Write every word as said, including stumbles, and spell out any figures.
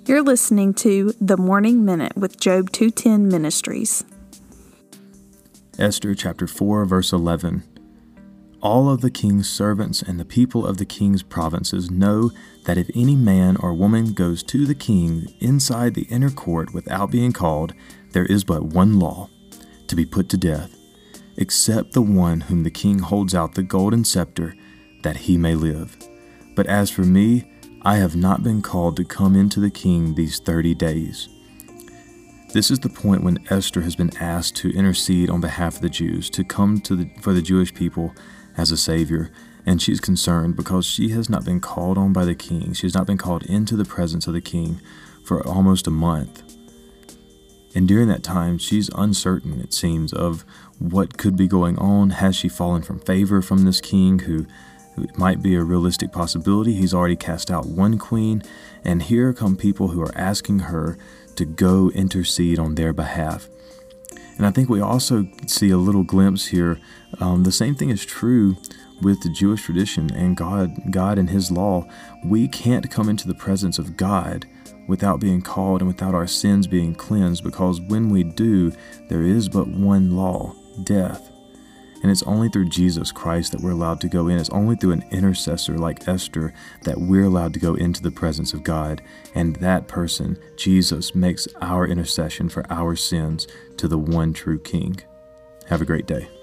You're listening to The Morning Minute with Job two ten Ministries. Esther chapter four, verse eleven. All of the king's servants and the people of the king's provinces know that if any man or woman goes to the king inside the inner court without being called, there is but one law, to be put to death, except the one whom the king holds out the golden scepter, that he may live. But as for me, I have not been called to come into the king these thirty days. This is the point when Esther has been asked to intercede on behalf of the Jews, to come to the, for the Jewish people as a savior, and she's concerned because she has not been called on by the king. She has not been called into the presence of the king for almost a month. And during that time, she's uncertain, it seems, of what could be going on. Has she fallen from favor from this king who it might be a realistic possibility? He's already cast out one queen, and here come people who are asking her to go intercede on their behalf. And I think we also see a little glimpse here. Um, the same thing is true with the Jewish tradition and God, God and His law. We can't come into the presence of God without being called and without our sins being cleansed, because when we do, there is but one law, death. And it's only through Jesus Christ that we're allowed to go in. It's only through an intercessor like Esther that we're allowed to go into the presence of God. And that person, Jesus, makes our intercession for our sins to the one true King. Have a great day.